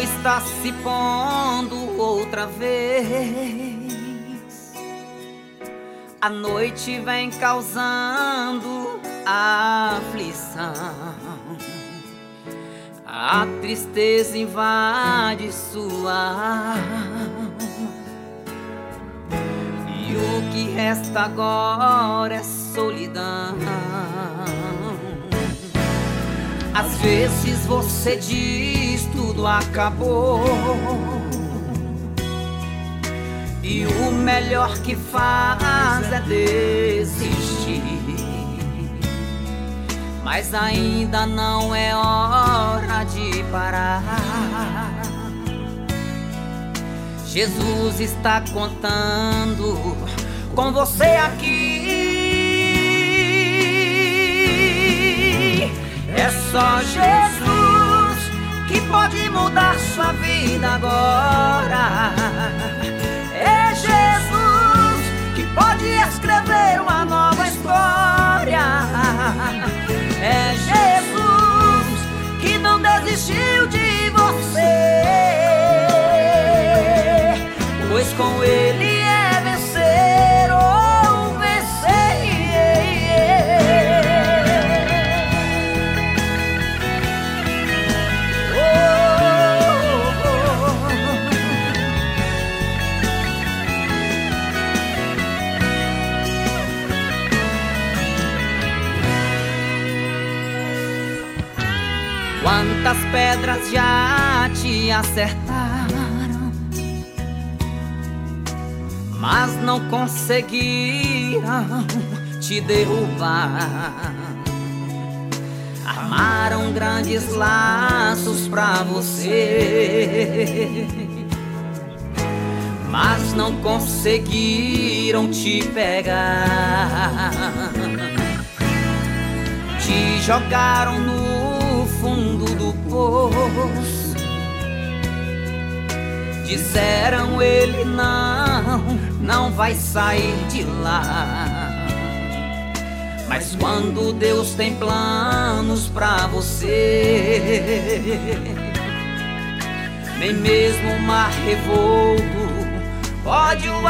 está se pondo outra vez. A noite vem causando aflição, a tristeza invade sua alma, e o que resta agora é solidão. Às vezes você diz tudo acabou, e o melhor que faz é desistir. Mas ainda não é hora de parar. Jesus está contando com você aqui. É só Jesus que pode mudar sua vida agora. É Jesus que pode escrever uma nova história. É Jesus que não desistiu de você, pois com Ele é vencer ou vencer. Quantas pedras já te acertaram, mas não conseguiram te derrubar. Armaram grandes laços pra você, mas não conseguiram te pegar. Te jogaram no fundo do poço, disseram ele não vai sair de lá. Mas quando Deus tem planos pra você, nem mesmo o mar revolto pode o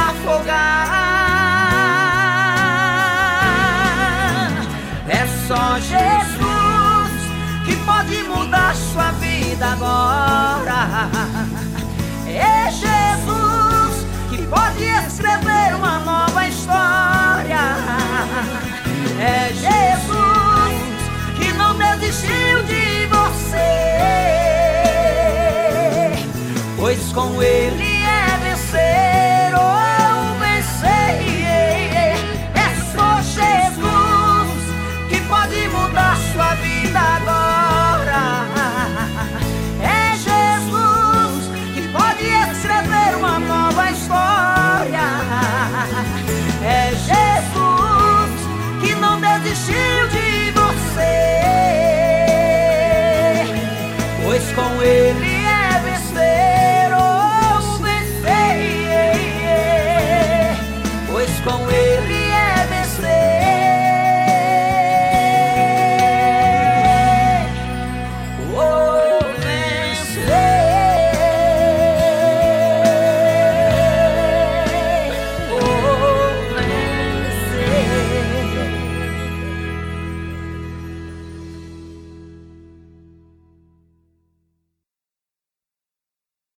afogar. É só Jesus que pode mudar sua vida agora. É Jesus que pode escrever uma nova história. É Jesus que não desistiu de você, pois com Ele é vencer.